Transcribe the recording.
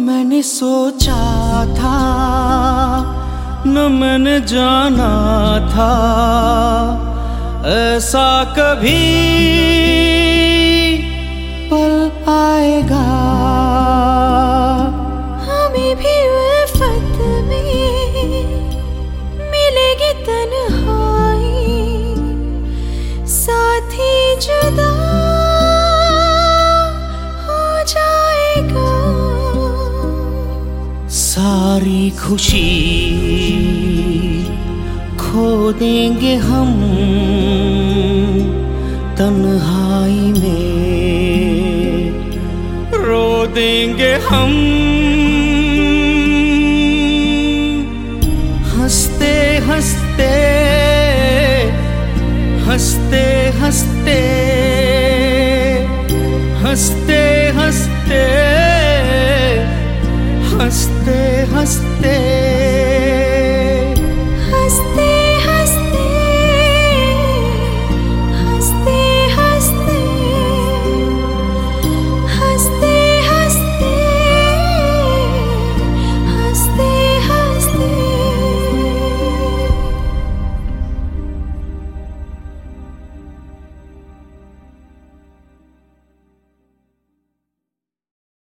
मैंने सोचा था, न मैंने जाना था ऐसा कभी पल आएगा। हमें भी उल्फत में मिलेगी तन्हाई, साथी जुदा हो जाएगा। सारी खुशी खो देंगे हम तन्हाई में, रो देंगे हम। हंसते हंसते हंसते हंसते हंसते हंसते हंसते